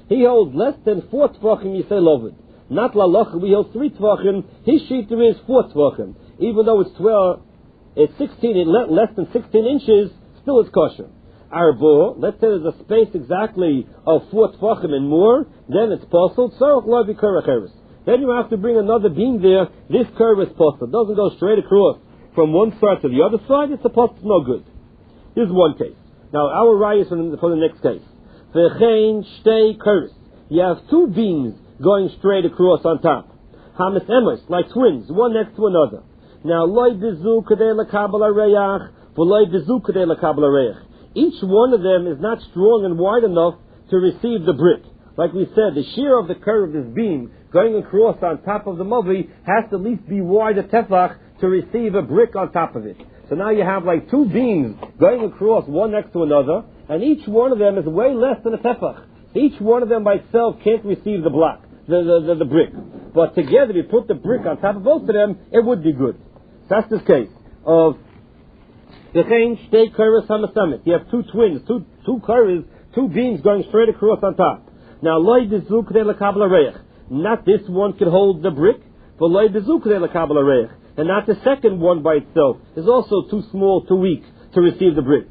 he holds less than 4 tvachim, you say lovid. Not lalocha, we hold 3 tvachim, his shita is 4 tvachim. Even though it's 16, less than 16 inches, still it's kosher. Arbo, let's say there's a space exactly of 4 tvachim and more, then it's possible. Tzarech lo v'kerach eres. Then you have to bring another beam there. This curve is possible. It doesn't go straight across from one side to the other side. It's supposed to no good. Here's one case. Now our raya is for the next case. V'chein shtei curves. You have 2 beams going straight across on top. Hamas emes, like twins, one next to another. Now loy bezu kadei lekabel areyach, v'loy bezu kadei lekabel areyach. Each one of them is not strong and wide enough to receive the brick. Like we said, the shear of the curve of this beam going across on top of the mavi has to at least be wide a tefach to receive a brick on top of it. So now you have like 2 beams going across one next to another, and each one of them is way less than a tefach. Each one of them by itself can't receive the block, the brick. But together, if you put the brick on top of both of them, it would be good. So that's this case of you have 2 twins, two curves, 2 beams going straight across on top. Now, not this one can hold the brick, but and not the second one by itself is also too small, too weak to receive the brick.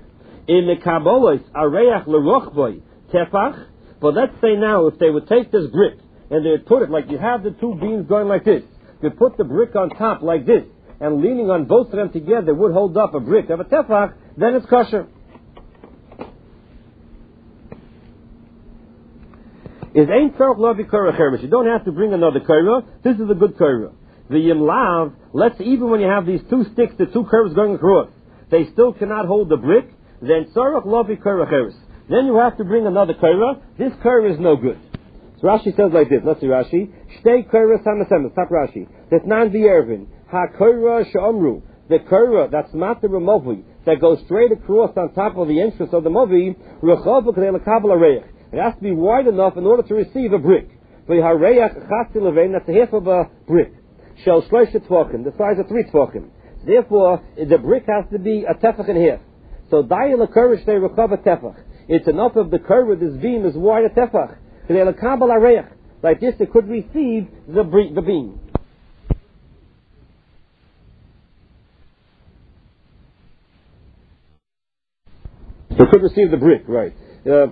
But let's say now, if they would take this brick and they would put it like you have the 2 beams going like this, you put the brick on top like this, and leaning on both of them together would hold up a brick of a tefach, then it's kosher. Is ain't tzarech lo v'korach eres. You don't have to bring another korah. This is a good korah. The yimlav, let's even when you have these 2 sticks, the 2 curves going across, they still cannot hold the brick. Then tzarech lo v'korach eres. Then you have to bring another korah. This korah is no good. So Rashi says like this. Let's see Rashi. Shtei korah samasemes. Stop Rashi. That's non v'ervin. Ha-korah she'omru, the korah that's matter mavi, that goes straight across on top of the entrance of the mavi, it has to be wide enough in order to receive a brick. That's the half of a brick. Shel shloisha tvachim, the size of 3 tvachim. Therefore, the brick has to be a tefach and a half. So dayel a korah shtei rechava tefach. It's enough of the korah, this beam is wide a tefach. Like this, it could receive the beam. So it could receive the brick, right? That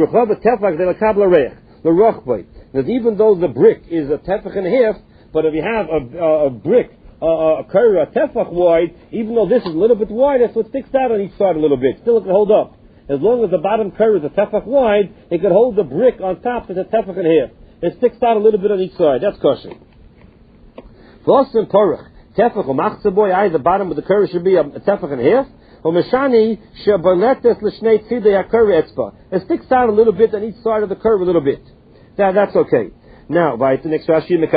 even though the brick is a tefach and a half, but if you have a brick, a korah, a tefach wide, even though this is a little bit wider, so it sticks out on each side a little bit. Still it can hold up. As long as the bottom korah is a tefach wide, it can hold the brick on top that's a tefach and a half. It sticks out a little bit on each side. That's kosher. The bottom of the korah should be a tefach and a half. It sticks out a little bit on each side of the curve a little bit. That's okay. Now, by the next Rashi, when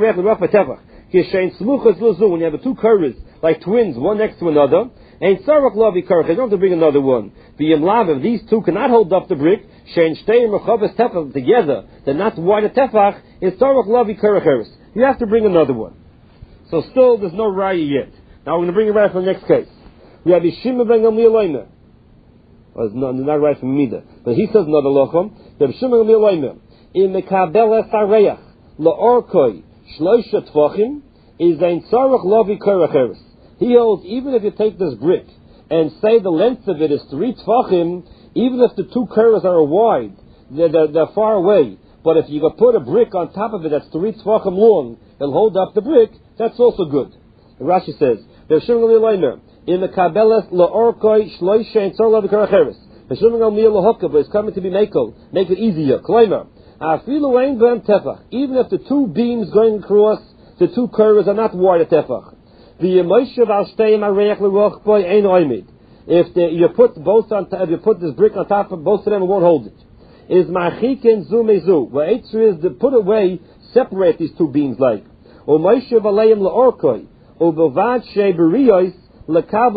you have the 2 curves like twins, one next to another, and tzarech lo v'korach, they don't have to bring another one. If these 2 cannot hold up the brick, together, they're not wide a tefach, it's tzarech lo v'korach. You have to bring another one. So still, there's no raya yet. Now we're going to bring it right from the next case. We have Yishima ben Gamliel Omer. Well, it's not right from Mida, but he says another lochem. We have Yishima ben Gamliel Omer. In Mekabel Esareach Laorkoi Shloisha Tvachim is ein tzarech lo v'korach eres. He holds even if you take this brick and say the length of it is 3 tvachim, even if the 2 korahs are wide, they're far away. But if you could put a brick on top of it that's 3 tvachim long, it'll hold up the brick. That's also good. And Rashi says, "There's Yishima ben Gamliel Omer." In the Kabbalah, La'orkoi, Shloisha, and Tzarech lo v'korach eres. The Shimon Gamliel Lahokah, but it's coming to be make it easier. Klaimer. Afilu ein b'hem tefach. Even if the 2 beams going across, the 2 korahs are not wide a tefach. The Yemoshev al shteim areach l'roch boy ein oimid. If you put this brick on top of both of them, it won't hold it. Is machikin zu mezu. What answer is to put away, separate these 2 beams like. O Moshev aleim la'orkoi. O b'vad shei beriyos. In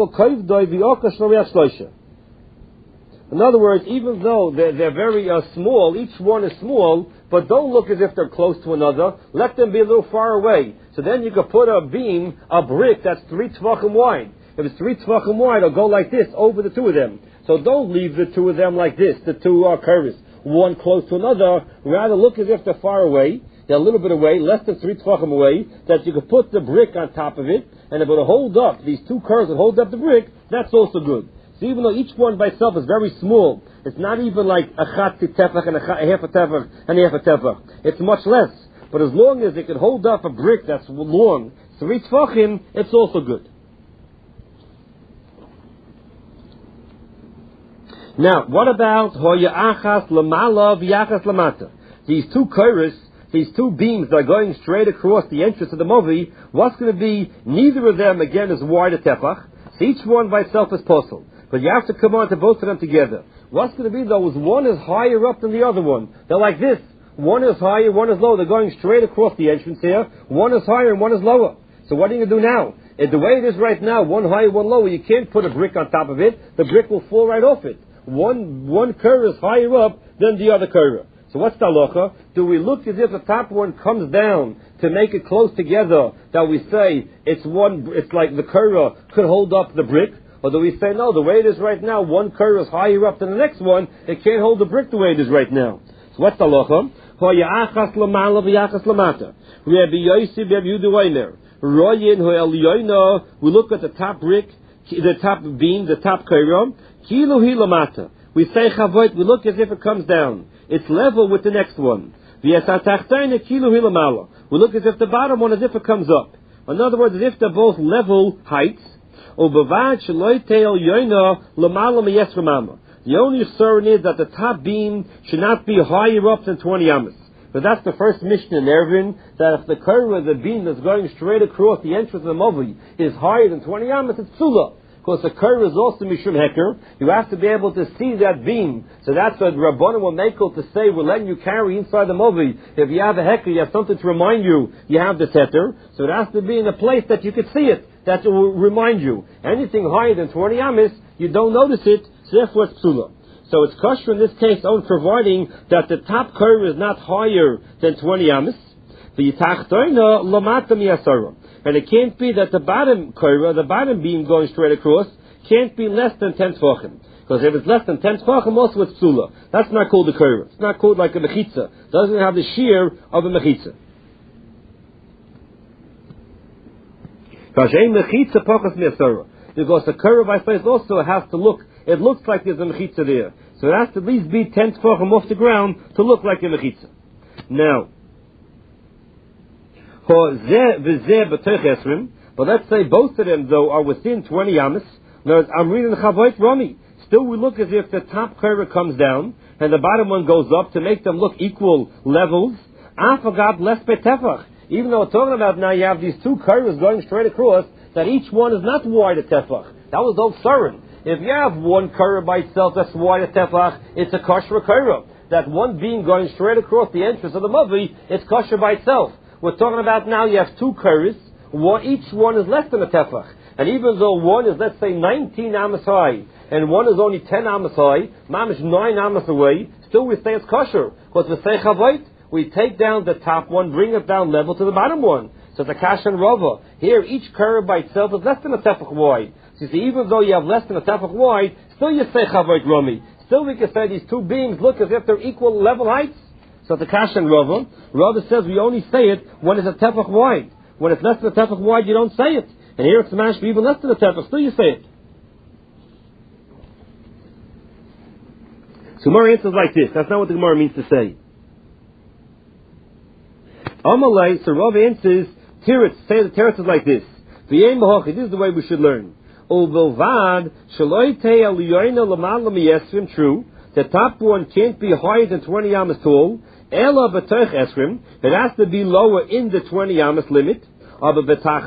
other words, even though they're very small, each one is small, but don't look as if they're close to another. Let them be a little far away. So then you could put a beam, a brick that's 3 tvachim wide. If it's 3 tvachim wide, it'll go like this over the 2 of them. So don't leave the 2 of them like this, the 2 korahs. one close to another, rather look as if they're far away. They're a little bit away, less than 3 tefachim away, that you could put the brick on top of it, and it would hold up, these two curves that hold up the brick, that's also good. So even though each one by itself is very small, it's not even like a chatzi tefach and a half a tefach and a half a tefach. It's much less. But as long as it can hold up a brick that's long, 3 tefachim, it's also good. Now, what about hoya achas lamala v'yachas lamata? These two kairos, these two beams that are going straight across the entrance of the movi, what's going to be, neither of them again is wide a tefach, so each one by itself is possible. But you have to come on to both of them together. What's going to be though is one is higher up than the other one. They're like this. One is higher, one is lower. They're going straight across the entrance here. One is higher and one is lower. So what are you going to do now? The way it is right now, one higher, one lower, you can't put a brick on top of it. The brick will fall right off it. One curve is higher up than the other curve. So what's the halacha? Do we look as if the top one comes down to make it close together, that we say it's like the curve could hold up the brick? Or do we say, no, the way it is right now, one curve is higher up than the next one, it can't hold the brick the way it is right now. So what's the halacha? We look at the top brick, the top beam, the top curve. We say chavoit, we look as if it comes down. It's level with the next one. We look as if the bottom one, as if it comes up. In other words, as if they're both level heights. The only concern is that the top beam should not be higher up than 20 amas. But that's the first mission in Eruvin, that if the curve of the beam that's going straight across the entrance of the movi is higher than 20 amas, it's psula. Because the curve is also mishum heker. You have to be able to see that beam. So that's what Rabbanan will make it to say, we're letting you carry inside the movi. If you have a heker, you have something to remind you have the tetter. So it has to be in a place that you can see it. That will remind you. Anything higher than 20 amas, you don't notice it, so therefore it's psula. So it's kosher in this case, only providing that the top curve is not higher than 20 amas. And it can't be that the bottom curve, the bottom beam going straight across, can't be less than 10 tefachim. Because if it's less than 10 tefachim, also it's psula. That's not called a curve. It's not called like a mechitza. It doesn't have the shear of a mechitza. Because the curve by face also has to look, it looks like there's a mechitza there. So it has to at least be 10 tefachim off the ground to look like a mechitza. Now, but let's say both of them though are within 20 amas. Now I'm reading the Chavoit Rami. Still we look as if the top curve comes down and the bottom one goes up to make them look equal levels. Even though we're talking about now you have these two curves going straight across, that each one is not wide a tefach. That was the Tzarin. If you have one curve by itself that's wide a tefach, it's a kosher curve. That one beam going straight across the entrance of the movi, it's kosher by itself. We're talking about now you have two curves, each one is less than a tefach. And even though one is, let's say, 19 amas high, and one is only 10 amas high, mamish 9 amas away, still we say it's kosher. Because we say chavait, we take down the top one, bring it down level to the bottom one. So the kash and rava. Here, each curve by itself is less than a tefach wide. So you see, even though you have less than a tefach wide, still you say chavait rami. Still we can say these two beams look as if they're equal level heights. So the kash and rava. Rava says we only say it when it's a tefach wide. When it's less than a tefach wide, you don't say it. And here it's smashed even less than a tefach, still you say it. So Gemara answers like this. That's not what the Gemara means to say. Amalei, so Rav answers, Teretz, say the Teretz is like this. This is the way we should learn. True, the top one can't be higher than 20 amas tall. It has to be lower in the 20 amas limit. We're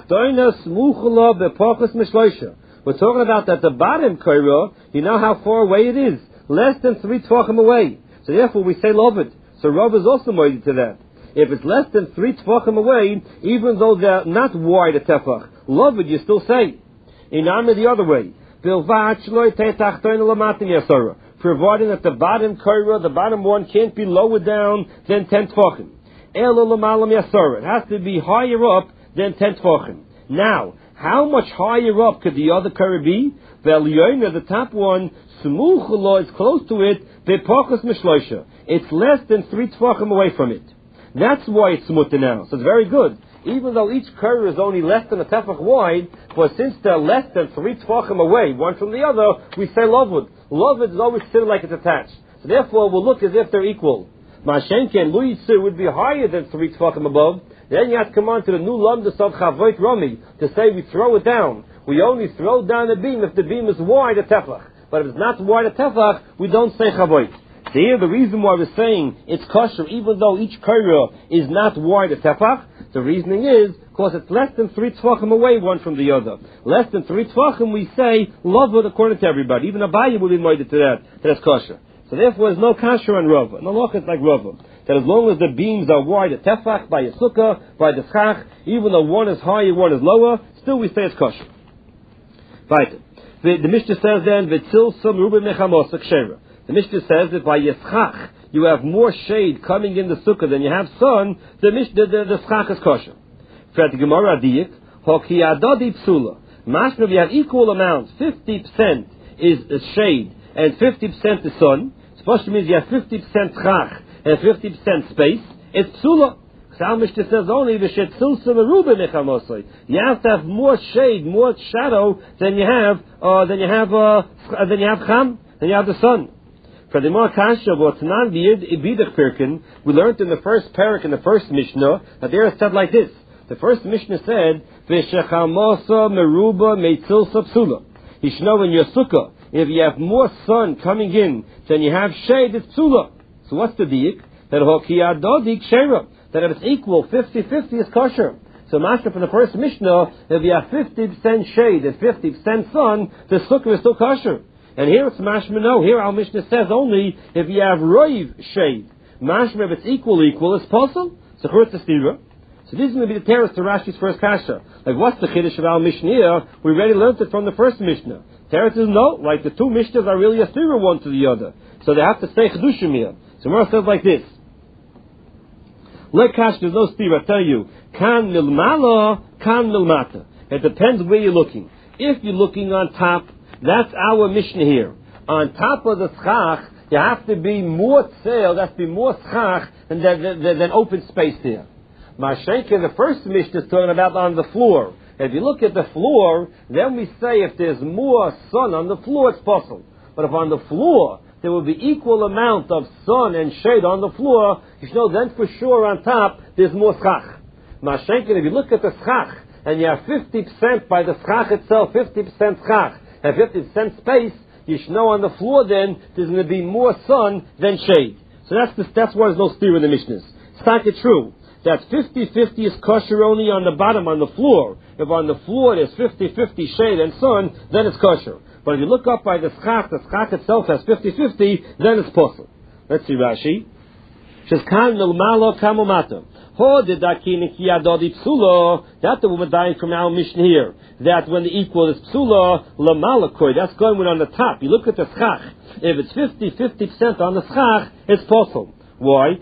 talking about that the bottom kaira, you know how far away it is. Less than 3 tvachim away. So therefore we say lovid. So Rav is also moed to that. If it's less than 3 tvachim away, even though they're not wide a tefach, lovid you still say. In Amr the other way. Providing that the bottom kaira, the bottom one can't be lower down than 10 tvachim. It has to be higher up than 10 tvachim. Now, How much higher up could the other Kara be? The top one, Smuchula is close to it, Bepochus Mishloisha. It's less than 3 Tvachim away from it. That's why it's Mutter now. So it's very good. Even though each Kara is only less than a Tefach wide, but since they're less than 3 Tvachim away, one from the other, we say Lovud. Lovud is always considered like it's attached. So therefore, we'll look as if they're equal. Mashenke and Luisir would be higher than 3 Tvachim above. Then you have to come on to the new Lamdas of Chavoit Rami to say we throw it down. We only throw down the beam if the beam is wide a Tefach. But if it's not wide a Tefach, we don't say Chavoit. So here the reason why we're saying it's kosher even though each Kara is not wide a Tefach, the reasoning is because it's less than 3 Tvachim away one from the other. Less than 3 Tvachim we say Lovud according to everybody. Even Abaye will be moided to that. That's kosher. So therefore there's no kasher on Rava. No loch is like Rava. That as long as the beams are wide a Tefach, by a Sukkah, by the Schach, even though one is higher, one is lower, still we say it's kosher. Right. The Mishnah says then, V'tzilsum Ruben Mechamos Kshera. The Mishnah says that by Yischach you have more shade coming in the Sukkah than you have sun, the Schach is kosher. For the Gemara Adiyik, Hoki Adadi Psula. Mashma, we have equal amounts, 50% is shade and 50% the sun. Supposed to mean you have 50% Schach and 50% space. It's Psula. Our Mishnah says only you have to have more shade, more shadow than you have Cham, than you have the sun. For the more kasha, we learned in the first parak in the first Mishnah that there is said like this. The first Mishnah said, "V'shechamosa meruba meitzilsa psula." You should know in your sukkah, if you have more sun coming in than you have shade, it's psula. So what's the diik? That hokiyadodik shera. That if it's equal, 50-50 is kosher. So Master from the first Mishnah, if you have 50% shade and 50% sun, the sukkah is still kosher. And here it's mashma no. Here our Mishnah says only if you have roiv shade. Mashma if it's equal, it's possible. So this is going to be the terrace to Rashi's first kasha. Like what's the chiddush of our Mishnah here? We already learned it from the first Mishnah. Terrace is no, like the two Mishnahs are really a stira one to the other. So they have to say chedushim here. So Gemara says like this. Lekash, there's no stira. I tell you, kan milmala, kan milmata. It depends where you're looking. If you're looking on top, that's our Mishnah here. On top of the schach, you have to be more tzeil, that's to be more schach than open space there. Mashenke, the first Mishnah is talking about on the floor. If you look at the floor, then we say if there's more sun on the floor, it's possible. But if on the floor there will be equal amount of sun and shade on the floor, you should know then for sure on top there's more schach. Mashenke, if you look at the schach, and you have 50% by the schach itself, 50% schach, and 50% space, you should know on the floor then there's going to be more sun than shade. So that's why there's no steer in the Mishnahs. It's not true. That 50-50 is kosher only on the bottom, on the floor. If on the floor there's 50-50 shade and sun, then it's kosher. But if you look up by the schach itself has 50-50, then it's possible. Let's see Rashi. Sheskan milmalo kamomata. That's the woman dying from our Mishnah here. That when the equal is psula, lamalakoi, that's going on the top. You look at the schach. If it's 50% on the schach, it's possible. Why?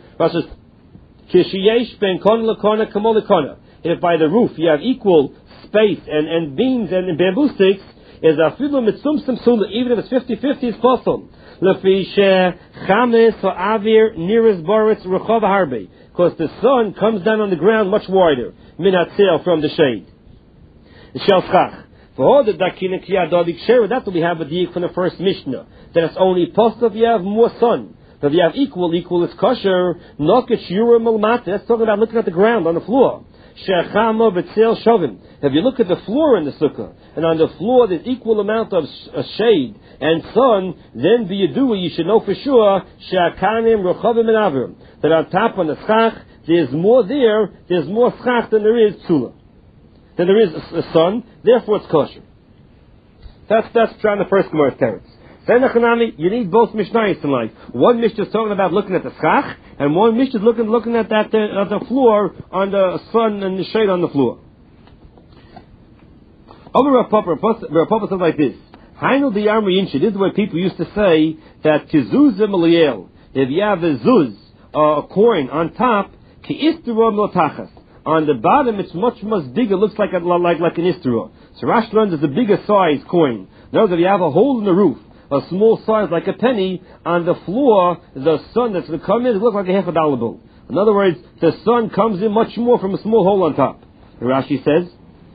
If by the roof you have equal space and beams and bamboo sticks, is a filu mitzum psula, even if it's 50-50, it's possible. Because the sun comes down on the ground much wider, minatzel from the shade. That's what we have a diik from the first Mishnah. That it's only possible if you have more sun. But if you have equal is kosher. That's talking about looking at the ground on the floor. If you look at the floor in the sukkah, and on the floor there's equal amount of shade and sun, then you should know for sure that on top on the schach there's more schach than there is psula, than there is a sun. Therefore, it's kosher. That's trying the first Gemara teretz. Then you need both Mishnayos in life. One Mishnah is talking about looking at the schach, and one Mishnah is looking at that at the floor on the sun and the shade on the floor. Over Rav Papa says like this. Hainu the Yamri Inchi. This is what people used to say that kizuzim eliel. If you have a zuz, a coin on top, ki istiro miltachas. On the bottom, it's much bigger. Looks like an istra. So Rashi learns it's a bigger size coin. Notice that you have a hole in the roof, a small size like a penny. On the floor, the sun that's going to come in, it looks like a $50 bill. In other words, the sun comes in much more from a small hole on top. And Rashi says,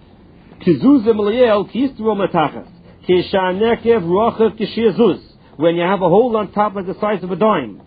when you have a hole on top like the size of a dime.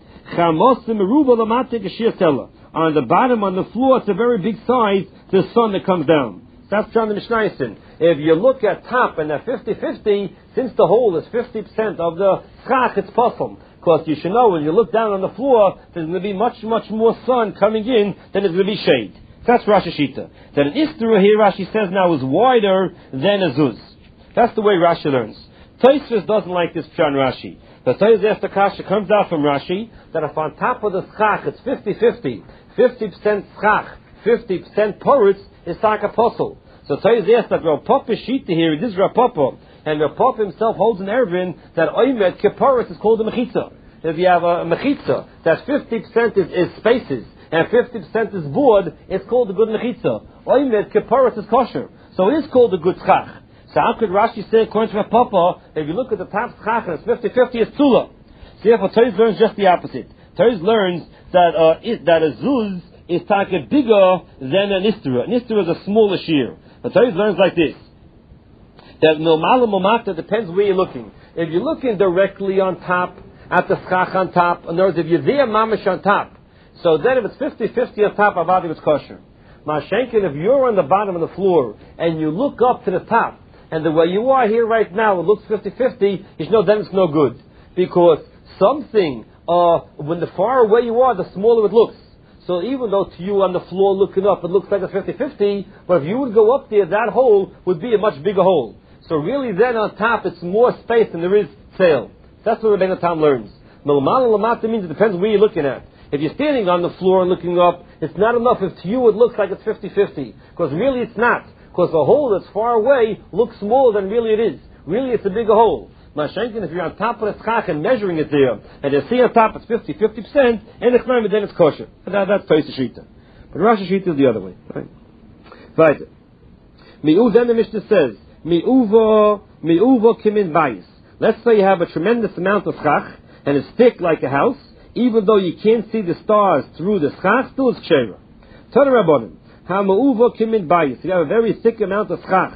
On the bottom, on the floor, it's a very big size, the sun that comes down. That's John the Mishnah. If you look at top and at 50-50, since the hole is 50% of the schach, it's possible. Because you should know, when you look down on the floor, there's going to be much more sun coming in than there's going to be shade. That's Rashi Shita. That an Istra here, Rashi says now, is wider than a Zuz. That's the way Rashi learns. Tosfos doesn't like this Pshan Rashi. The Tosfos after Kasha comes out from Rashi, that if on top of the schach it's 50-50, 50% schach, 50% poritz, it's like a apostle. So Tosfos asks that Rav Papa Shita here, this is Rav Papa, and Rav Papa himself holds an ervin that Oymed Kipporitz is called a Mechitza. If you have a Mechitza, that 50% is spaces, and 50% is board, it's called a good Mechitza. Oymed Kipporitz is kosher. So it is called a good schach. So how could Rashi say, according to Rav Papa, if you look at the top schach and it's 50-50, it's Tula. So therefore, Tosfos learns just the opposite. Tosfos learns that that a Zuz is taka bigger than an Istra. An Istra is a smaller shear. But Tosfos learns like this. That Milmala Momata depends where you're looking. If you're looking directly on top, at the schach on top, in other words, if you're there, mamish on top, so then if it's 50-50 on top, Avadi it's kosher. Mashenkin, if you're on the bottom of the floor, and you look up to the top, and the way you are here right now, it looks 50-50, you should know then it's no good. Because something, when the far away you are, the smaller it looks. So even though to you on the floor looking up, it looks like a 50-50, but if you would go up there, that hole would be a much bigger hole. So really then on top, it's more space than there is sail. That's what Rebbeinu Tam learns. Milmal Lamata means it depends where you're looking at. If you're standing on the floor and looking up, it's not enough if to you it looks like it's 50-50. Because really it's not. Because the hole that's far away looks smaller than really it is. Really it's a bigger hole. Mashenkin, if you're on top of the schach and measuring it there, and you see on top it's 50%, and it's not, then it's kosher. That's Tosfos Shita. But Rashi Shita is the other way. Right? Weiter. Then the Mishnah says, Mi'uvo kimin bayis. Let's say you have a tremendous amount of schach, and it's thick like a house, even though you can't see the stars through the schach, still it's kshera. Tana Rabbanim, ha'ma'uvo kimin bayis. You have a very thick amount of schach.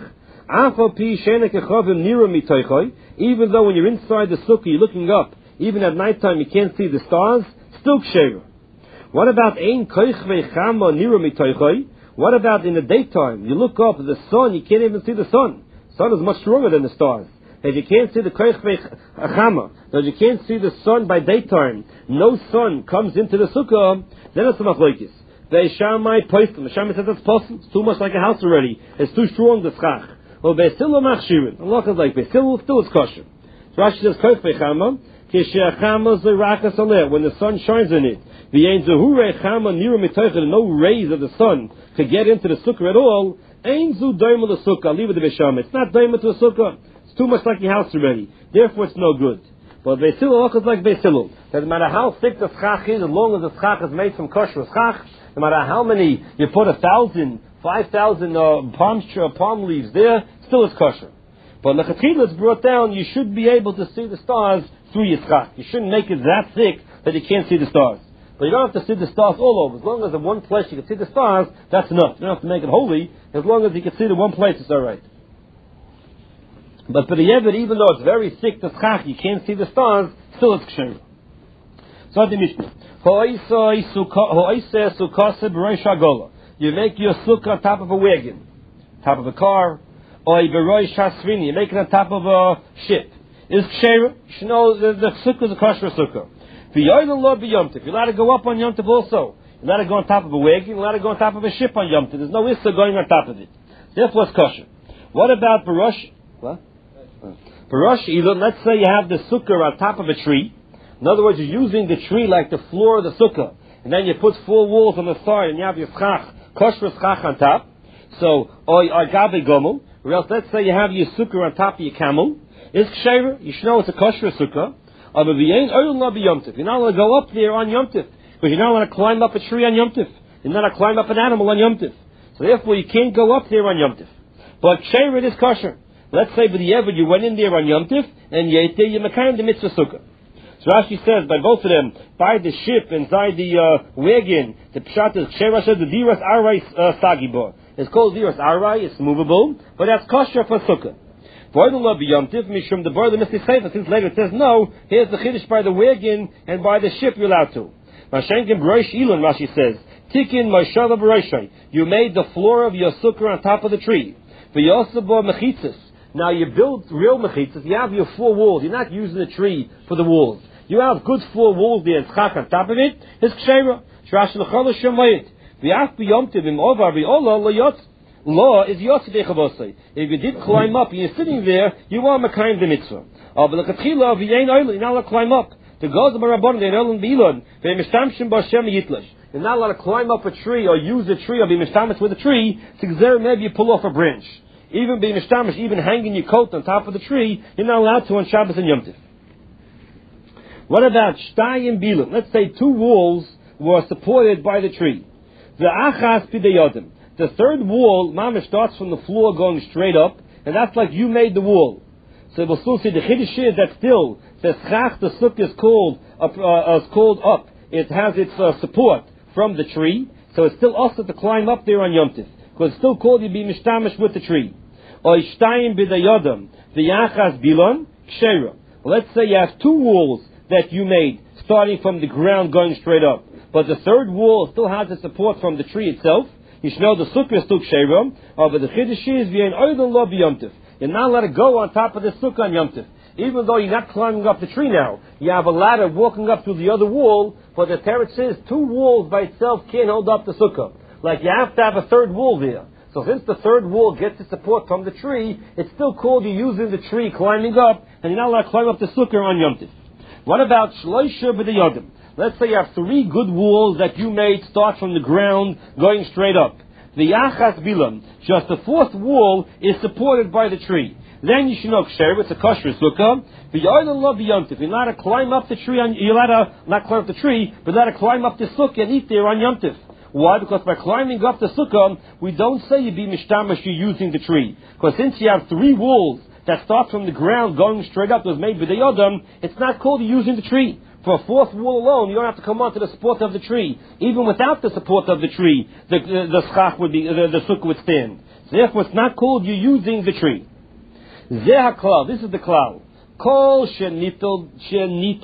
Even though when you're inside the sukkah, you're looking up, even at nighttime you can't see the stars, still kshera. What about ein koich ve'chama nira mitoichoi? What about in the daytime? You look up at the sun, you can't even see the sun. The sun is much stronger than the stars. If you can't see the koich ve'chama, if you can't see the sun by daytime, no sun comes into the sukkah, then it's a machlokes. Ve'shamai poistum. The Shammai says that's possible. It's too much like a house already. It's too strong, the schach. Well, Beisilu machshirin. Allah is like Beisilu, still is kosher. Rashi says, Koich vechama, kishe'achama zerakas aleh, when the sun shines in it. V'yein zuhure chama niru mitoichel, no rays of the sun could get into the sukkah at all. Ein zu doima the sukkah, leave it to Beishama. It's not doima to a sukkah. It's too much like your house already. Therefore, it's no good. But Beisilu, Allah is like Beisilu. That no matter how thick the schach is, as long as the schach is made from kosher schach, no matter how many, you put 1,000, 5,000 palm leaves there, still is kosher. But lechatchila it's brought down, you should be able to see the stars through your schach. You shouldn't make it that thick that you can't see the stars. But you don't have to see the stars all over. As long as in one place you can see the stars, that's enough. You don't have to make it holy. As long as you can see the one place, it's alright. But for the Yevid, even though it's very thick, the schach, you can't see the stars, still it's ksher. So the Mishnah. You make your sukkah on top of a wagon, top of a car, or you make it on top of a ship. Is ksher? You should know the sukkah is a kosher sukkah. You're allowed to go up on Yom Tov also. You're allowed to go on top of a wagon. You're allowed to go on top of a ship on Yom Tov. There's no issa going on top of it. Therefore, it's kosher. What about Baruch? What? Baruch, let's say you have the sukkah on top of a tree. In other words, you're using the tree like the floor of the sukkah. And then you put 4 walls on the side and you have your schach, kosher schach on top. So, or gabi gomel. Or else, let's say you have your sukkah on top of your camel. It's ksher. You should know it's a kosher sukkah. You're not allowed to go up there on Yom Tif, because you're not allowed to climb up a tree on Yom Tif. You're not allowed to climb up an animal on Yom Tif. So therefore you can't go up there on Yom Tif. But Ksheira is kosher. Let's say by the Ever you went in there on Yom Tif, and you ate there, you mekayim the mitzvah sukkah. So Rashi says, by both of them, by the ship, inside the wagon, the pshat is Ksheira says the diras arai sagibor. It's called diras arai, it's movable, but that's kosher for sukkah. Mishum the bar the Mishnah says, since later it says no, here's the chiddush by the wagon and by the ship you're allowed to. Mashenkin B'rosh Elon, Rashi says, Tikin Moshav B'roshai. You made the floor of your sukkah on top of the tree. V'yosabo mechitzas. Now you build real mechitzas. You have your 4 walls. You're not using the tree for the walls. You have good 4 walls there and chak on top of it. It's ksheira. Shrash l'chol shemayit. V'yach b'yomtiv im ovar v'ola l'yotz. Law is yotz dechavosai. If you did climb up and you're sitting there, you are mekayim the mitzvah. But l'katchila v'yein oil. You're not allowed to climb up. The gods of Rabbanon they know in Bilon. V'yemishtamshim b'Hashem yitlash. You're not allowed to climb up a tree or use a tree or be mishtamesh with a tree. To maybe you pull off a branch. Even being mishtamesh, even hanging your coat on top of the tree, you're not allowed to on Shabbos and Yom Tov. What about shtayim bilim? Let's say 2 walls were supported by the tree. The achas pidayodim. The third wall, mamish, starts from the floor going straight up, and that's like you made the wall. So we'll still see the chiddush is that still the schach, the sukkah is called up. It has its support from the tree, so it's still also to climb up there on Yom Tov. Because it's still called you be mishtamish with the tree. Or ishtayim b'dayodam, v'yachas bilon, ksheira. Let's say you have 2 walls that you made, starting from the ground going straight up. But the third wall still has the support from the tree itself. You should know the sukkah is still ksheira. But the chiddush is, v'yein oidon lo b'yom tov. You're not allowed to go on top of the sukkah on Yom Tov. Even though you're not climbing up the tree now. You have a ladder walking up to the other wall, but the Torah says 2 walls by itself can't hold up the sukkah. Like you have to have a third wall there. So since the third wall gets its support from the tree, it's still called you using the tree climbing up, and you're not allowed to climb up the sukkah on Yom Tov. What about shloisha b'dayodim? Let's say you have 3 good walls that you made start from the ground going straight up. The yachas bilam, just the 4th wall is supported by the tree. Then you should know ksheira, it's a kosher sukkah. You're allowed to climb up the tree, you're allowed to not climb up the tree, but you're allowed to climb up the sukkah and eat there on Yom Tov. Why? Because by climbing up the sukkah, we don't say you be mishtamash, you're using the tree. Because since you have 3 walls that start from the ground going straight up, was made with the yodam, it's not called you using the tree. For a 4th wall alone, you don't have to come onto the support of the tree. Even without the support of the tree, the schach would be, the sukkah would stand. So therefore, it's not called you using the tree. This is the klal. Kol shenito